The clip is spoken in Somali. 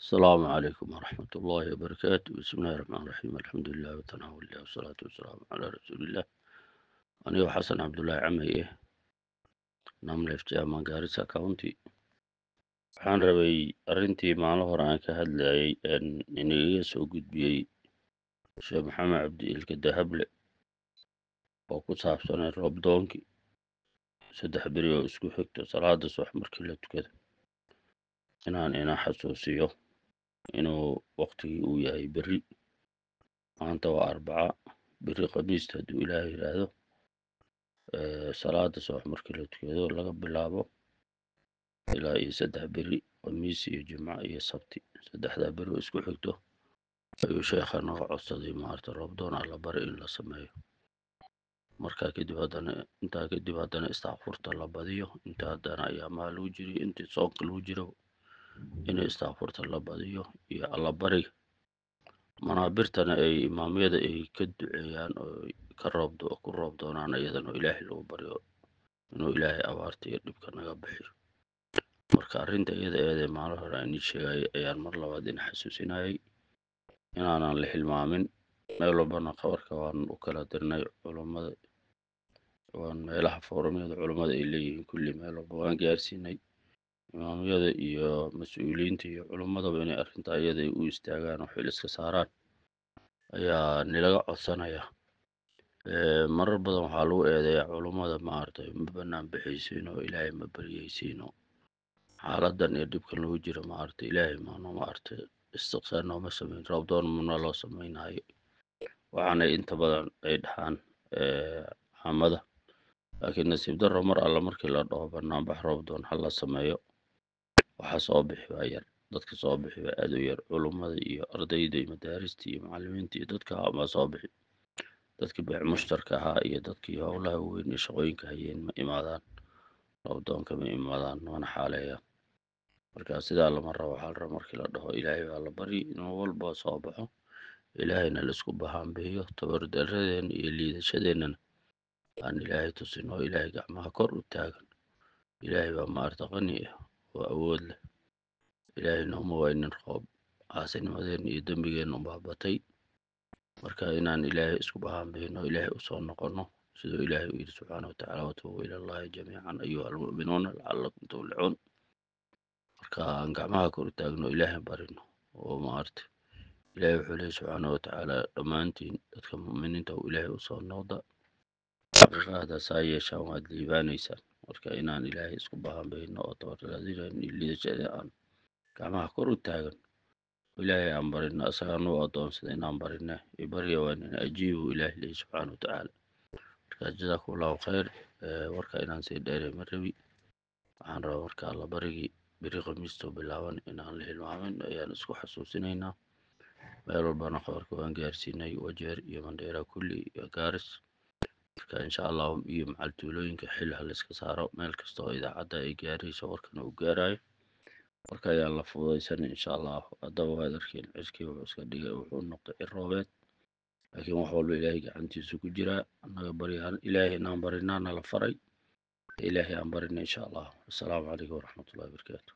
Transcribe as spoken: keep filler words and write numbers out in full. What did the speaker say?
السلام عليكم ورحمة الله وبركاته. بسم الله الرحمن الرحيم. الحمد لله وتناول الله والصلاة والسلام على رسول الله. أنا حسن عبد الله عمي إيه نملة في جامعة Garissa County. waxaan rabay arrintii maalin hore aan ka hadlayay in iga soo gudbiyey sheekh maxamed cabdi ilka dahable oo ku saabsanay roobdoonkii saddex beri oo isku xigto salaada subax markii la tukado inaan ina xasuusiyo inuu waqtigii uu yahay beri maanta waa arbaca beri khamiista hadduu ilaahay yidhaahdo salaada subax markii la tukado laga bilaabo ilaa iyo saddex beri khamiis iyo jimco iyo sabti saddexdaa beri oo isku xigto ayuu sheekha naga codsaday maarta roobdoon alla bari in la sameeyo markaa kadib haddana intaa kadib haddana istakfurta la badiyo inta haddana ayaamaha lagu jiriyo intii soonka lagu jiro in istakfurta la badiyo iyo alla bariga manaabirtana ay imaamyada ay ka duceeyaan oo ka roobdo ku roob doonaan iyadana ilaahay lagu baryo inuu ilaahay abaarta iyo dhibka naga bixiyo marka arrinta iyada eedee maalin hore aan ii sheegay ayaan mar labaad in xasuusinayay inaanan la hilmaamin meel walbana qabarka waan u kala dirnay culummada waan meelaha foorumyada culummada ay leeyihiin kulli meel walba waan gaarsiinay imaamyada iyo mas-uuliyiinta iyo culummadaba inay arrintaa iyada u istaagaan oo xil iska saaraan ayaa nilaga codsanaya marar badan waxaa lagu eedeeyaa culummada maaragtay ma bannaan bixaysiin oo ilaahay ma baryaysiin oo xaaladan iyo dhibkan lagu jiro maaragtay ilaahay maano maaragtay istiqsaar nooma samayn roobdoon mana loo samaynayo waxaana inta badan ay dhaxaan caamada laakiin nasiib darro mar alla markii la dhaho banaanbax roobdoon ha la sameeyo waxaa soo bixi waa yar dadka soo bixi waa aad u yar culummada iyo ardayda iyo madaarista iyo macallimiinta iyo dadka ma soo bixi dadkii beec mushtarka ahaa iyo dadkii howlaha weyn iyo shaqooyinka hayeen ma imaadaan roobdoonka ma imaadaan mana xaaleeyaan marka sidaa lama rabo waxaa la raba markii la dhaho ilaahay baa la bari inuu walba soo baxo ilaahayna laisku bahaanbihiyo tabardaradeen iyo liidashadeennana aan ilaahay tusin oo ilaahay gacmaha kor u taagan ilaahay baa maarta qani ah oo awood leh ilaahay nooma waynin roob caasinimadeen iyo dembigeen unbaa batay marka inaan ilaahay isku bahaanbihino ilaahay usoo noqono siduu ilaahay u yidhi subxaana watacaala watuubu ila allahi jamiican ayuha almu'minuuna lacallakum tuflixuun marka aan gacmaha kor u taagno ilaahay barino oo maarta ilaahay wuxuu leeyahy subxaana watacaala dhammaantiin dadka mu'miniinta uu ilaahay usoo noqda xaqiiqada saa yeeshaan waad liibaanaysaan marka inaan ilaahay isku bahaanbihino oo tabardaradeen iyo liidashada aan gacmaha kor u taagan ilaahay aan barino asagaa nuu adoonsada inaan barina ibarya waan in ajiibu ilaahi leeyahy subxaana watacaala marka jazaakum allahu khayr warka inaan sii dheeray ma rabi waxaan rabaa marka alla barigii beri khamiistoo bilaaban inaan la hilmaamin ayaan isku xasuusinaynaa meel walbana qabarka waan gaarsiinay wajeer iyo mandheera kulli iyo gaaris marka insha allahu iyo macaltuulooyinka xil ha la iska saaro meel kasta oo idaacadda ay gaarayso warkana uu gaarayo marka ayaan la fududaysan insha allah haddaba waad arkeen ciskii wuxuu iska dhigay wuxuu noqday ciroobeed laakiin wax walba ilaahay gacantiisu ku jiraa annaga baryahan ilaahay inaan barinaa nala faray ilaahay aan barina insha allah assalaamu calaykum waraxmatullahi wabarakaatu